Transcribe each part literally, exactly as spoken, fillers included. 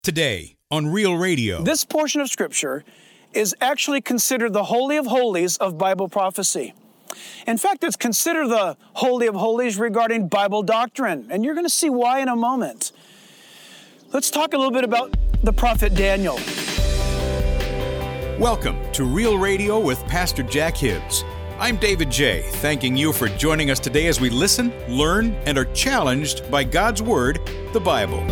Today on Real Radio. This portion of Scripture is actually considered the Holy of Holies of Bible prophecy. In fact, it's considered the Holy of Holies regarding Bible doctrine, and you're going to see why in a moment. Let's talk a little bit about the prophet Daniel. Welcome to Real Radio with Pastor Jack Hibbs. I'm David J., thanking you for joining us today as we listen, learn, and are challenged by God's Word, the Bible.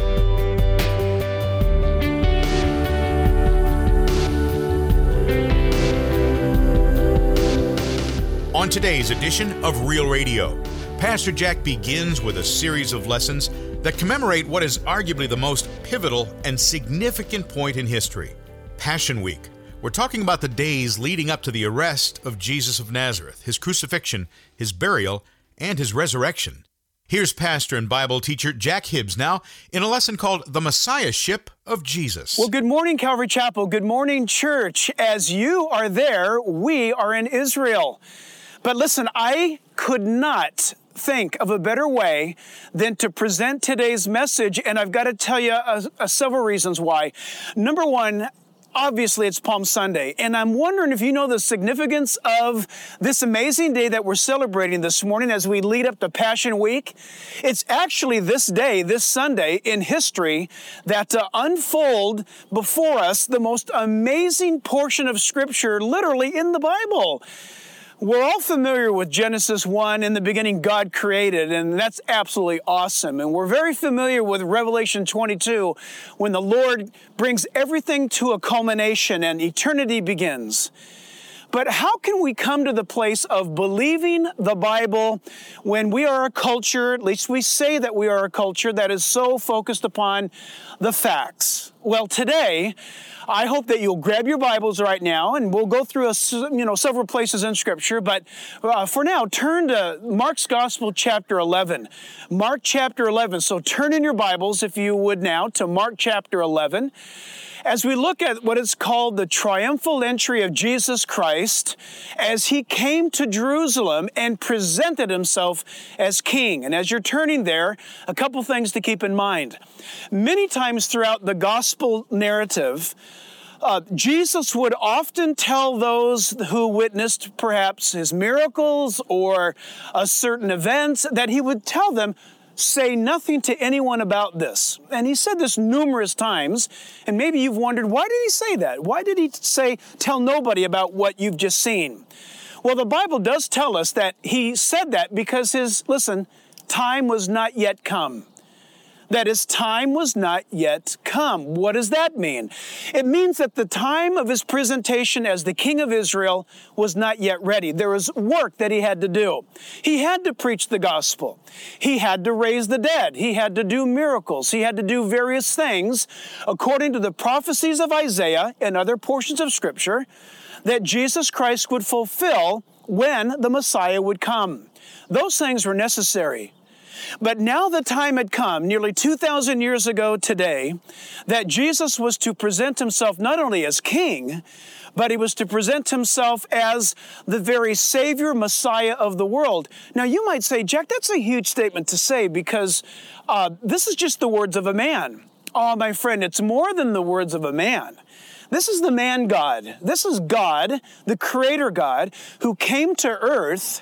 On today's edition of Real Radio, Pastor Jack begins with a series of lessons that commemorate what is arguably the most pivotal and significant point in history, Passion Week. We're talking about the days leading up to the arrest of Jesus of Nazareth, his crucifixion, his burial, and his resurrection. Here's pastor and Bible teacher Jack Hibbs now in a lesson called The Messiahship of Jesus. Well, good morning, Calvary Chapel. Good morning, church. As you are there, we are in Israel. But listen, I could not think of a better way than to present today's message, and I've got to tell you uh, uh, several reasons why. Number one, obviously it's Palm Sunday, and I'm wondering if you know the significance of this amazing day that we're celebrating this morning as we lead up to Passion Week. It's actually this day, this Sunday in history that uh, unfold before us the most amazing portion of Scripture literally in the Bible. We're all familiar with Genesis one, in the beginning God created, and that's absolutely awesome. And we're very familiar with Revelation twenty-two, when the Lord brings everything to a culmination and eternity begins. But how can we come to the place of believing the Bible when we are a culture, at least we say that we are a culture, that is so focused upon the facts? Well, today, I hope that you'll grab your Bibles right now, and we'll go through a, you know, several places in Scripture. But uh, for now, turn to Mark's Gospel, chapter eleven. Mark chapter eleven. So turn in your Bibles, if you would now, to Mark chapter eleven. As we look at what is called the triumphal entry of Jesus Christ as he came to Jerusalem and presented himself as king. And as you're turning there, a couple things to keep in mind. Many times throughout the gospel narrative, Uh, Jesus would often tell those who witnessed perhaps his miracles or a certain event that he would tell them, say nothing to anyone about this. And he said this numerous times, and maybe you've wondered, why did he say that? Why did he say, tell nobody about what you've just seen? Well, the Bible does tell us that he said that because his, listen, time was not yet come. That his time was not yet come. What does that mean? It means that the time of his presentation as the King of Israel was not yet ready. There was work that he had to do. He had to preach the gospel. He had to raise the dead. He had to do miracles. He had to do various things according to the prophecies of Isaiah and other portions of Scripture that Jesus Christ would fulfill when the Messiah would come. Those things were necessary. But now the time had come, nearly two thousand years ago today, that Jesus was to present himself not only as king, but he was to present himself as the very Savior, Messiah of the world. Now you might say, Jack, that's a huge statement to say because uh, this is just the words of a man. Oh, my friend, it's more than the words of a man. This is the man God. This is God, the Creator God, who came to earth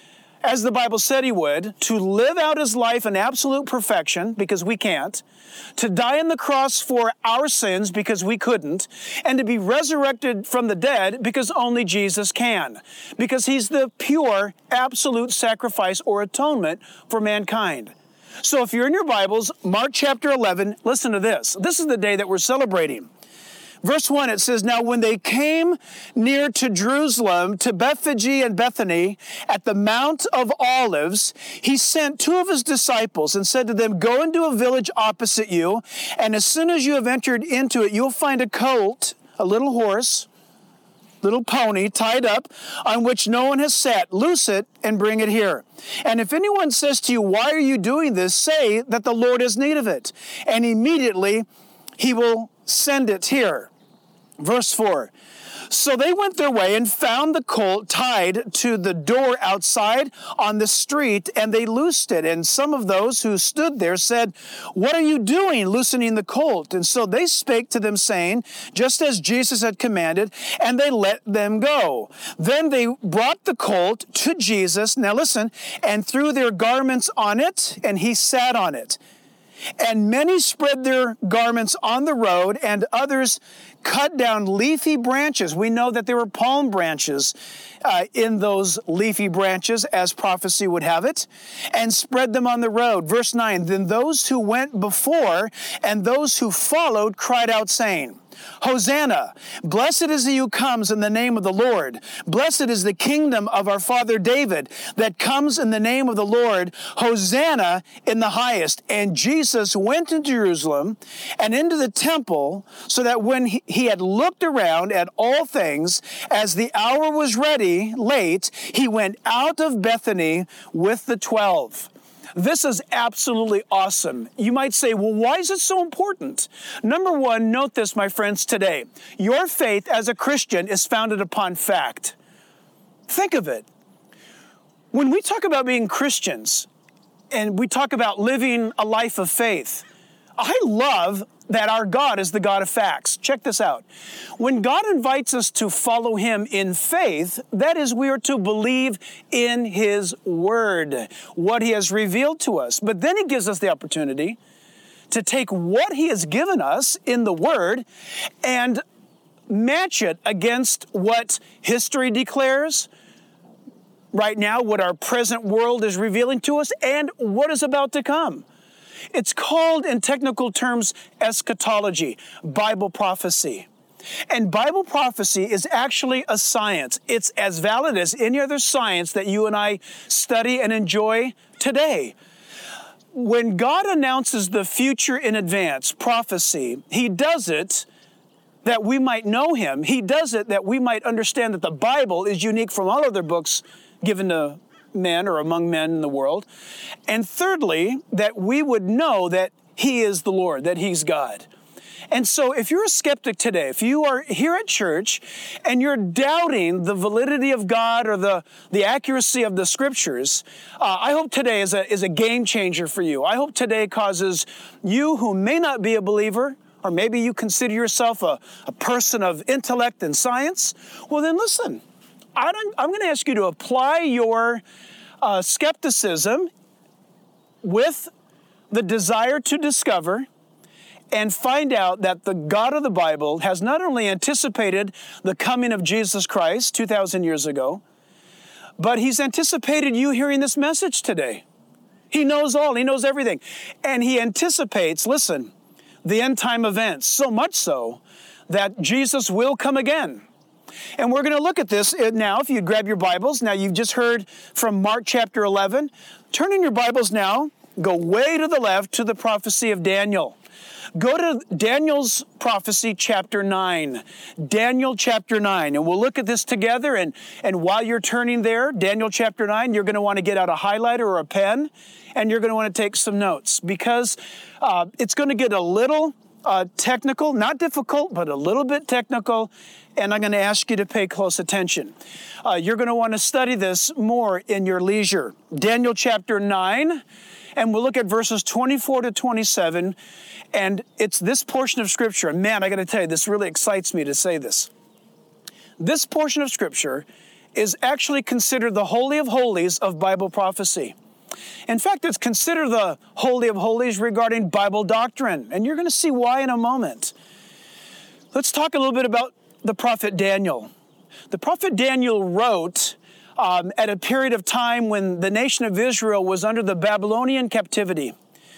as the Bible said he would, to live out his life in absolute perfection, because we can't, to die on the cross for our sins, because we couldn't, and to be resurrected from the dead, because only Jesus can, because he's the pure, absolute sacrifice or atonement for mankind. So if you're in your Bibles, Mark chapter eleven, listen to this. This is the day that we're celebrating. Verse one, it says, now when they came near to Jerusalem, to Bethphage and Bethany, at the Mount of Olives, he sent two of his disciples and said to them, go into a village opposite you, and as soon as you have entered into it, you'll find a colt, a little horse, little pony tied up, on which no one has sat. Loose it and bring it here. And if anyone says to you, why are you doing this? Say that the Lord has need of it. And immediately he will send it here. Verse four, So they went their way and found the colt tied to the door outside on the street, and they loosed it. And some of those who stood there said, "What are you doing, loosening the colt?" And so they spake to them, saying, just as Jesus had commanded, and they let them go. Then they brought the colt to Jesus, now listen, and threw their garments on it, and he sat on it. And many spread their garments on the road, and others cut down leafy branches. We know that there were palm branches uh, in those leafy branches, as prophecy would have it, and spread them on the road. Verse nine, then those who went before and those who followed cried out, saying, Hosanna, blessed is he who comes in the name of the Lord. Blessed is the kingdom of our father David that comes in the name of the Lord. Hosanna in the highest. And Jesus went into Jerusalem and into the temple, so that when he, he had looked around at all things, as the hour was ready, late, he went out of Bethany with the twelve. This is absolutely awesome. You might say, well, why is it so important? Number one, note this, my friends, today. Your faith as a Christian is founded upon fact. Think of it. When we talk about being Christians and we talk about living a life of faith, I love that our God is the God of facts. Check this out. When God invites us to follow him in faith, that is, we are to believe in his word, what he has revealed to us. But then he gives us the opportunity to take what he has given us in the word and match it against what history declares right now, what our present world is revealing to us, and what is about to come. It's called, in technical terms, eschatology, Bible prophecy. And Bible prophecy is actually a science. It's as valid as any other science that you and I study and enjoy today. When God announces the future in advance, prophecy, he does it that we might know him. He does it that we might understand that the Bible is unique from all other books given to men or among men in the world. And thirdly, that we would know that he is the Lord, that he's God. And so if you're a skeptic today, if you are here at church and you're doubting the validity of God or the, the accuracy of the scriptures, uh, I hope today is a, is a game changer for you. I hope today causes you who may not be a believer, or maybe you consider yourself a, a person of intellect and science, well then listen, I don't, I'm going to ask you to apply your uh, skepticism with the desire to discover and find out that the God of the Bible has not only anticipated the coming of Jesus Christ two thousand years ago, but he's anticipated you hearing this message today. He knows all. He knows everything. And he anticipates, listen, the end time events, so much so that Jesus will come again. And we're going to look at this now. If you grab your Bibles, now you've just heard from Mark chapter eleven. Turn in your Bibles now. Go way to the left to the prophecy of Daniel. Go to Daniel's prophecy, chapter nine. Daniel chapter nine. And we'll look at this together. And, and while you're turning there, Daniel chapter nine, you're going to want to get out a highlighter or a pen, and you're going to want to take some notes, because uh, it's going to get a little uh, technical, not difficult, but a little bit technical. And I'm going to ask you to pay close attention. Uh, you're going to want to study this more in your leisure. Daniel chapter nine, and we'll look at verses twenty-four to twenty-seven. And it's this portion of Scripture. And man, I got to tell you, this really excites me to say this. This portion of Scripture is actually considered the Holy of Holies of Bible prophecy. In fact, it's considered the Holy of Holies regarding Bible doctrine. And you're going to see why in a moment. Let's talk a little bit about the prophet Daniel. The prophet Daniel wrote um, at a period of time when the nation of Israel was under the Babylonian captivity.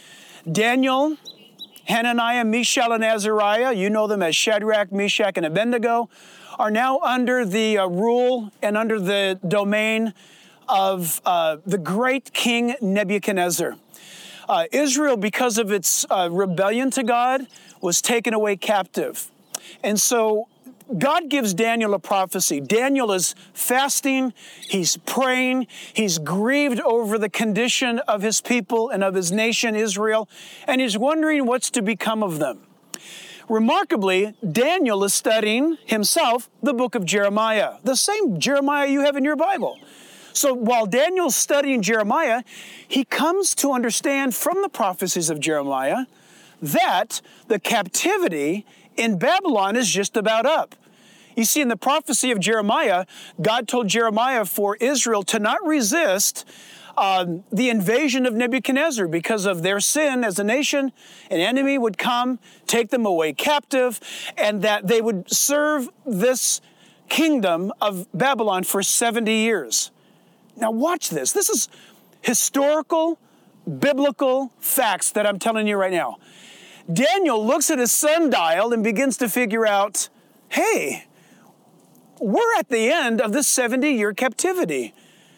Daniel, Hananiah, Mishael, and Azariah, you know them as Shadrach, Meshach, and Abednego, are now under the uh, rule and under the domain of uh, the great king Nebuchadnezzar. Uh, Israel, because of its uh, rebellion to God, was taken away captive. And so God gives Daniel a prophecy. Daniel is fasting, he's praying, he's grieved over the condition of his people and of his nation, Israel, and he's wondering what's to become of them. remarkably, Daniel is studying himself the book of Jeremiah, the same Jeremiah you have in your Bible. So while Daniel's studying Jeremiah, he comes to understand from the prophecies of Jeremiah that the captivity in Babylon is just about up. You see, in the prophecy of Jeremiah, God told Jeremiah for Israel to not resist um, the invasion of Nebuchadnezzar because of their sin as a nation. An enemy would come, take them away captive, and that they would serve this kingdom of Babylon for seventy years. Now watch this. This is historical, biblical facts that I'm telling you right now. Daniel looks at his sundial and begins to figure out, hey, we're at the end of this seventy-year captivity.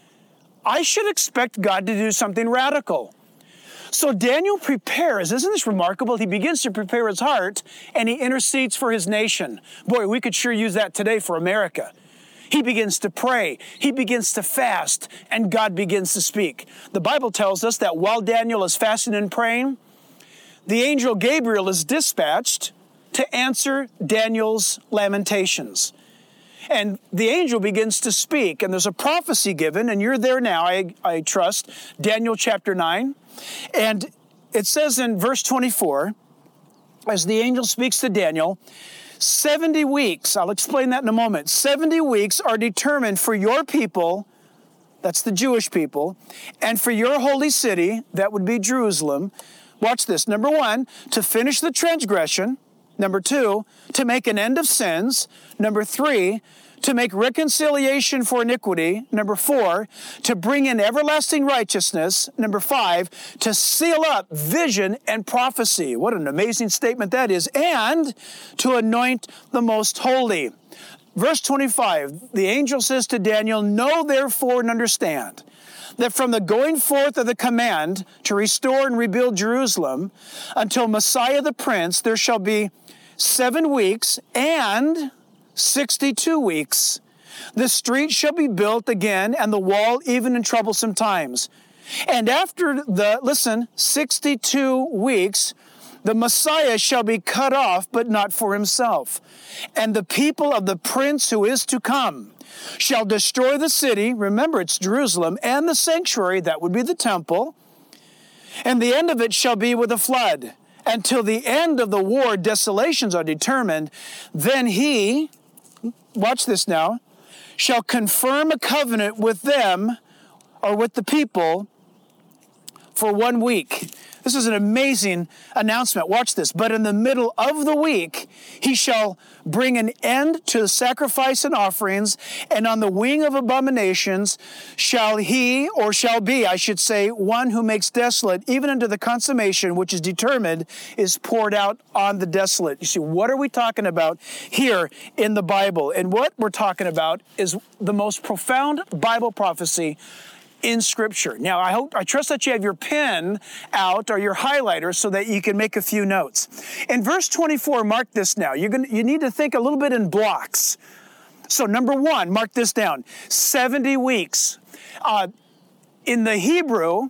I should expect God to do something radical. So Daniel prepares. Isn't this remarkable? He begins to prepare his heart and he intercedes for his nation. Boy, we could sure use that today for America. He begins to pray. He begins to fast, and God begins to speak. The Bible tells us that while Daniel is fasting and praying, the angel Gabriel is dispatched to answer Daniel's lamentations. And the angel begins to speak, and there's a prophecy given, and you're there now, I, I trust, Daniel chapter nine. And it says in verse twenty-four, as the angel speaks to Daniel, seventy weeks, I'll explain that in a moment, seventy weeks are determined for your people, that's the Jewish people, and for your holy city, that would be Jerusalem. Watch this. Number one, to finish the transgression. Number two, to make an end of sins. Number three, to make reconciliation for iniquity. Number four, to bring in everlasting righteousness. Number five, to seal up vision and prophecy. What an amazing statement that is. And to anoint the most holy. Verse twenty-five, the angel says to Daniel, know therefore and understand that from the going forth of the command to restore and rebuild Jerusalem until Messiah the Prince, there shall be seven weeks and sixty-two weeks. The street shall be built again, and the wall even in troublesome times. And after the, listen, sixty-two weeks, the Messiah shall be cut off, but not for himself. And the people of the Prince who is to come shall destroy the city, remember it's Jerusalem, and the sanctuary, that would be the temple, and the end of it shall be with a flood. Until the end of the war, desolations are determined. Then he, watch this now, shall confirm a covenant with them, or with the people, for one week. This is an amazing announcement. Watch this. But in the middle of the week, he shall bring an end to the sacrifice and offerings, and on the wing of abominations shall he, or shall be, I should say, one who makes desolate, even unto the consummation which is determined, is poured out on the desolate. You see, what are we talking about here in the Bible? And what we're talking about is the most profound Bible prophecy in Scripture. Now, I hope, I trust that you have your pen out or your highlighter so that you can make a few notes. In verse twenty-four, mark this now. You're gonna, you need to think a little bit in blocks. So number one, mark this down, seventy weeks. Uh, in the Hebrew,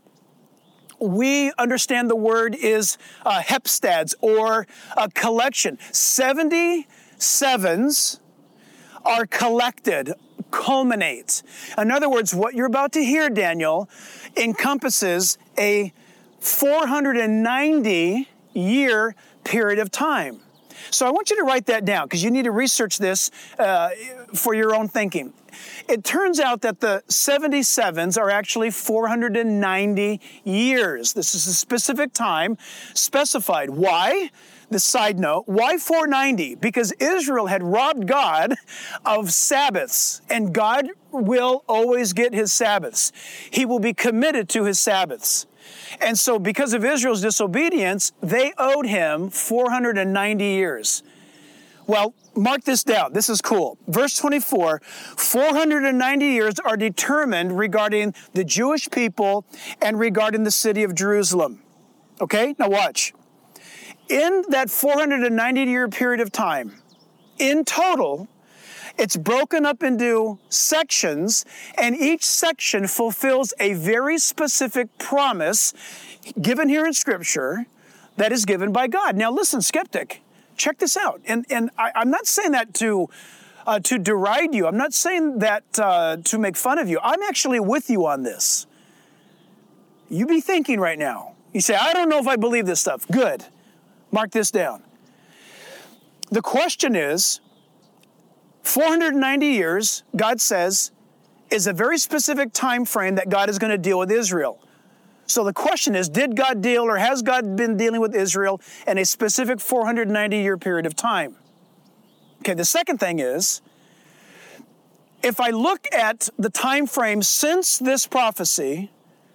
we understand the word is uh, hepstads, or a collection. seventy sevens are collected, culminate. In other words, what you're about to hear, Daniel, encompasses a four hundred ninety year period of time. So I want you to write that down because you need to research this uh, for your own thinking. It turns out that the seventy-sevens are actually four hundred ninety years. This is a specific time specified. Why? The side note, why four ninety? Because Israel had robbed God of Sabbaths, and God will always get his Sabbaths. He will be committed to his Sabbaths. And so because of Israel's disobedience, they owed him four hundred ninety years. Well, mark this down. This is cool. Verse twenty-four, four hundred ninety years are determined regarding the Jewish people and regarding the city of Jerusalem. Okay, now watch. In that four hundred ninety year period of time, in total, it's broken up into sections, and each section fulfills a very specific promise given here in Scripture that is given by God. Now listen, skeptic, check this out. And, and I, I'm not saying that to, uh, to deride you. I'm not saying that uh, to make fun of you. I'm actually with you on this. You be thinking right now. You say, I don't know if I believe this stuff. Good. Mark this down. The question is, four hundred ninety years, God says, is a very specific time frame that God is going to deal with Israel. So the question is, did God deal or has God been dealing with Israel in a specific four hundred ninety year period of time? Okay, the second thing is, if I look at the time frame since this prophecy,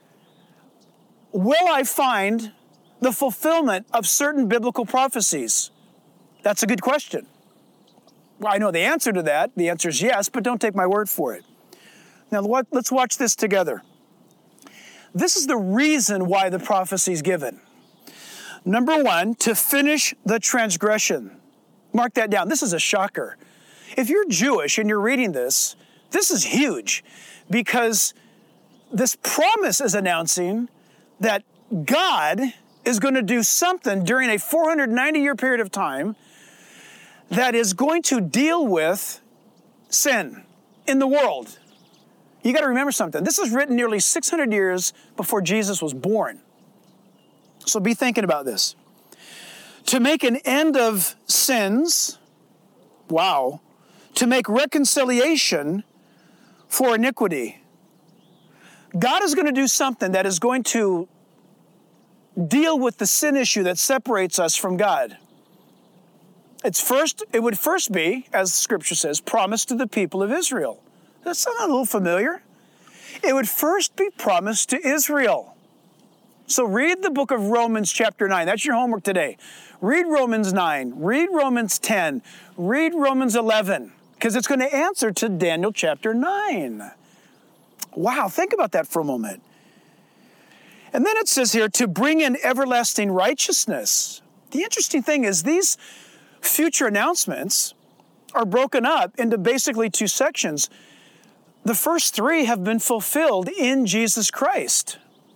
will I find the fulfillment of certain biblical prophecies? That's a good question. Well, I know the answer to that. The answer is yes, but don't take my word for it. Now, let's watch this together. This is the reason why the prophecy is given. Number one, to finish the transgression. Mark that down. This is a shocker. If you're Jewish and you're reading this, this is huge, because this promise is announcing that God is going to do something during a four hundred ninety year period of time that is going to deal with sin in the world. You got to remember something. This is written nearly six hundred years before Jesus was born. So be thinking about this. To make an end of sins, wow, to make reconciliation for iniquity. God is going to do something that is going to deal with the sin issue that separates us from God. It's first, it would first be, as Scripture says, promised to the people of Israel. Does that sound a little familiar? It would first be promised to Israel. So read the book of Romans chapter nine. That's your homework today. Read Romans nine. Read Romans ten. Read Romans eleven, because it's going to answer to Daniel chapter nine. Wow, think about that for a moment. And then it says here, to bring in everlasting righteousness. The interesting thing is these future announcements are broken up into basically two sections. The first three have been fulfilled in Jesus Christ.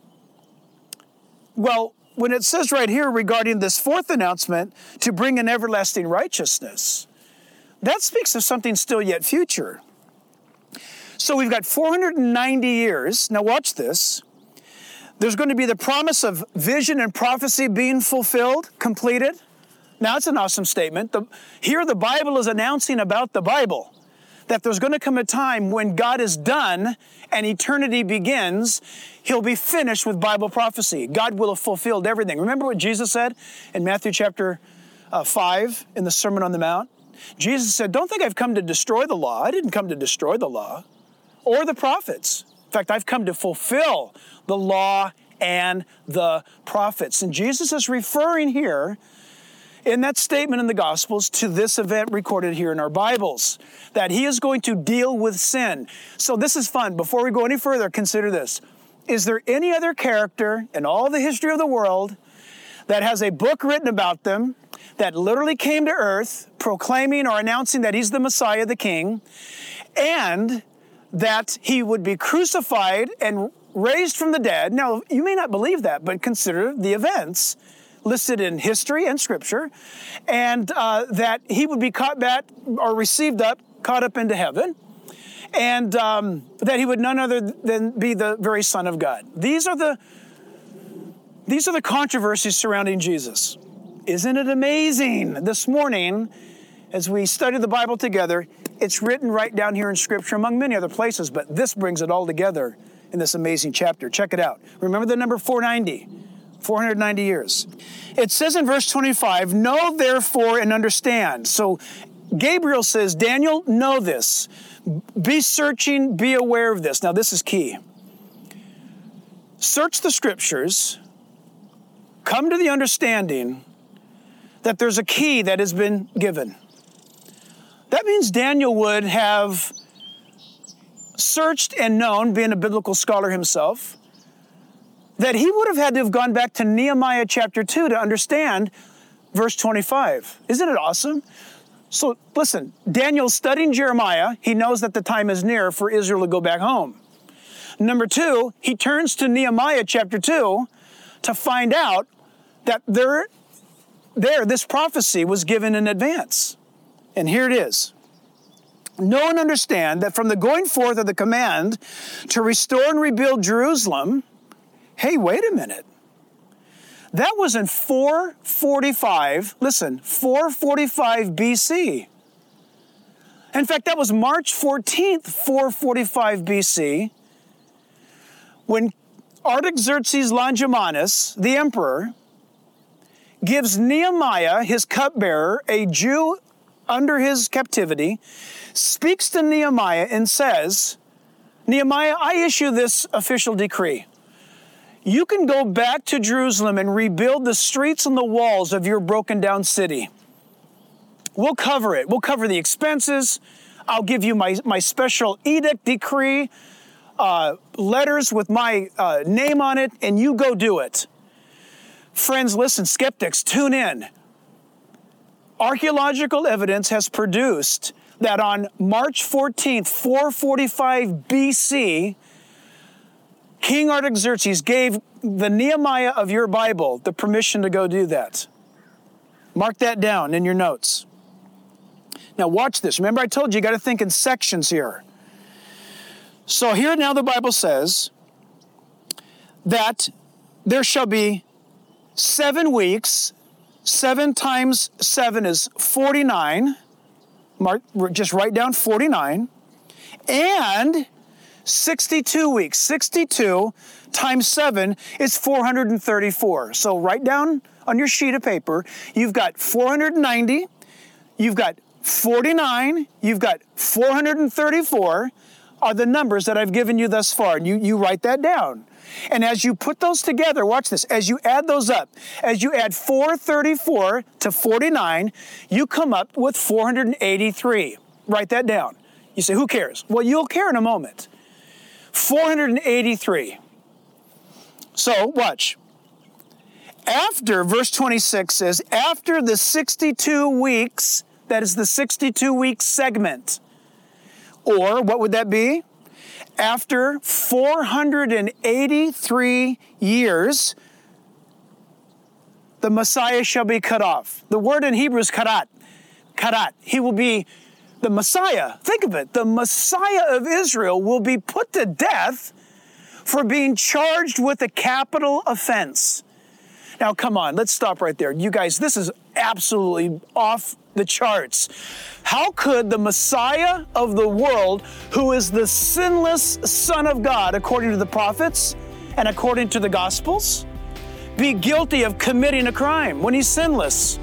Well, when it says right here regarding this fourth announcement, to bring in everlasting righteousness, that speaks of something still yet future. So we've got four hundred ninety years. Now watch this. There's going to be the promise of vision and prophecy being fulfilled, completed. Now, that's an awesome statement. The, here the Bible is announcing about the Bible, that there's going to come a time when God is done and eternity begins. He'll be finished with Bible prophecy. God will have fulfilled everything. Remember what Jesus said in Matthew chapter uh, five in the Sermon on the Mount? Jesus said, don't think I've come to destroy the law. I didn't come to destroy the law or the prophets. In fact, I've come to fulfill the law and the prophets. And Jesus is referring here in that statement in the Gospels to this event recorded here in our Bibles, that he is going to deal with sin. So this is fun. Before we go any further, consider this. Is there any other character in all the history of the world that has a book written about them that literally came to earth proclaiming or announcing that he's the Messiah, the King, and that he would be crucified and raised from the dead? Now, you may not believe that, but consider the events listed in history and Scripture, and uh, that he would be caught back or received up, caught up into heaven, and um, that he would none other than be the very Son of God. These are the these are the controversies surrounding Jesus. Isn't it amazing? This morning, as we study the Bible together, it's written right down here in Scripture, among many other places, but this brings it all together in this amazing chapter. Check it out. Remember the number four ninety. four hundred ninety years. It says in verse twenty-five, know therefore and understand. So Gabriel says, Daniel, know this. Be searching, be aware of this. Now this is key. Search the Scriptures, come to the understanding that there's a key that has been given. That means Daniel would have searched and known, being a biblical scholar himself, that he would have had to have gone back to Nehemiah chapter two to understand verse twenty-five. Isn't it awesome? So listen, Daniel's studying Jeremiah. He knows that the time is near for Israel to go back home. Number two, he turns to Nehemiah chapter two to find out that there there, this prophecy was given in advance. And here it is. Know and understand that from the going forth of the command to restore and rebuild Jerusalem, hey, wait a minute. That was in four forty-five, listen, four forty-five B C. In fact, that was March fourteenth, four forty-five B C, when Artaxerxes Longimanus, the emperor, gives Nehemiah, his cupbearer, a Jew under his captivity, speaks to Nehemiah and says, Nehemiah, I issue this official decree. You can go back to Jerusalem and rebuild the streets and the walls of your broken down city. We'll cover it. We'll cover the expenses. I'll give you my, my special edict decree, uh, letters with my uh, name on it, and you go do it. Friends, listen, skeptics, tune in. Archaeological evidence has produced that on March fourteenth, four forty-five B C, King Artaxerxes gave the Nehemiah of your Bible the permission to go do that. Mark that down in your notes. Now watch this. Remember I told you you got to think in sections here. So here now the Bible says that there shall be seven weeks. Seven times seven is forty-nine. Mark, just write down forty-nine. And sixty-two weeks. sixty-two times seven is four hundred thirty-four. So write down on your sheet of paper, you've got four hundred ninety, you've got forty-nine, you've got four hundred thirty-four are the numbers that I've given you thus far. And you, you write that down. And as you put those together, watch this, as you add those up, as you add four thirty-four to forty-nine, you come up with four hundred eighty-three. Write that down. You say, who cares? Well, you'll care in a moment. four hundred eighty-three. So, watch. After, verse twenty-six says, after the sixty-two weeks, that is the sixty-two week segment. Or, what would that be? After four hundred eighty-three years, the Messiah shall be cut off. The word in Hebrew is karat. Karat. He will be the Messiah. Think of it. The Messiah of Israel will be put to death for being charged with a capital offense. Now, come on, let's stop right there. You guys, this is absolutely off the charts. How could the Messiah of the world, who is the sinless Son of God, according to the prophets and according to the Gospels, be guilty of committing a crime when he's sinless?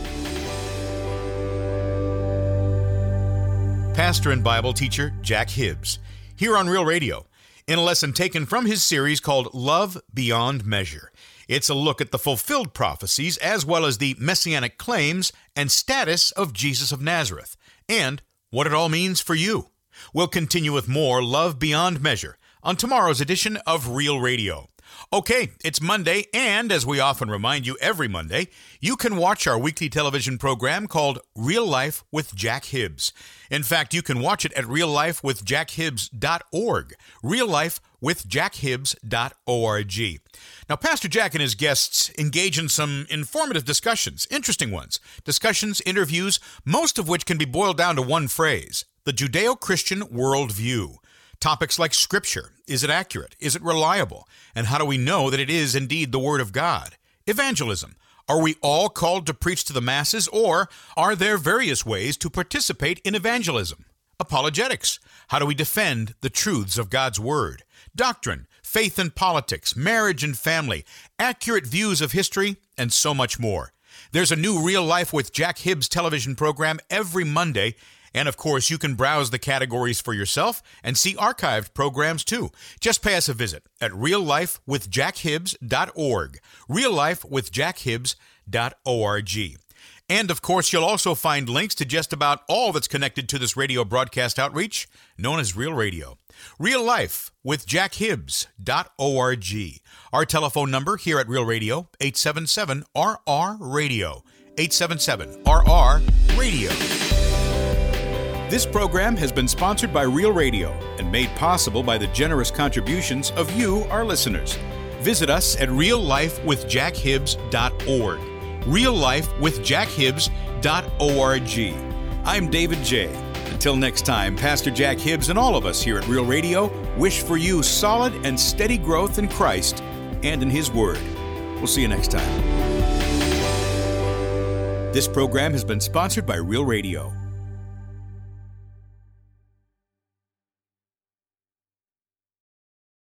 Pastor and Bible teacher Jack Hibbs, here on Real Radio, in a lesson taken from his series called Love Beyond Measure. It's a look at the fulfilled prophecies as well as the messianic claims and status of Jesus of Nazareth, and what it all means for you. We'll continue with more Love Beyond Measure on tomorrow's edition of Real Radio. Okay, it's Monday, and as we often remind you every Monday, you can watch our weekly television program called Real Life with Jack Hibbs. In fact, you can watch it at real life with jack hibbs dot org, real life with jack hibbs dot org. Now, Pastor Jack and his guests engage in some informative discussions, interesting ones, discussions, interviews, most of which can be boiled down to one phrase, the Judeo-Christian worldview. Topics like Scripture, is it accurate, is it reliable, and how do we know that it is indeed the Word of God? Evangelism, are we all called to preach to the masses, or are there various ways to participate in evangelism? Apologetics, how do we defend the truths of God's Word? Doctrine, faith and politics, marriage and family, accurate views of history, and so much more. There's a new Real Life with Jack Hibbs television program every Monday. And of course, you can browse the categories for yourself and see archived programs too. Just pay us a visit at real life with jack hibbs dot org, real life with jack hibbs dot org. And of course, you'll also find links to just about all that's connected to this radio broadcast outreach known as Real Radio. Real Life with jack hibbs dot org. Our telephone number here at Real Radio, eight seven seven R R radio, eight seven seven R R radio. This program has been sponsored by Real Radio and made possible by the generous contributions of you, our listeners. Visit us at real life with jack hibbs dot org. real life with jack hibbs dot org. I'm David J. Until next time, Pastor Jack Hibbs and all of us here at Real Radio wish for you solid and steady growth in Christ and in His Word. We'll see you next time. This program has been sponsored by Real Radio.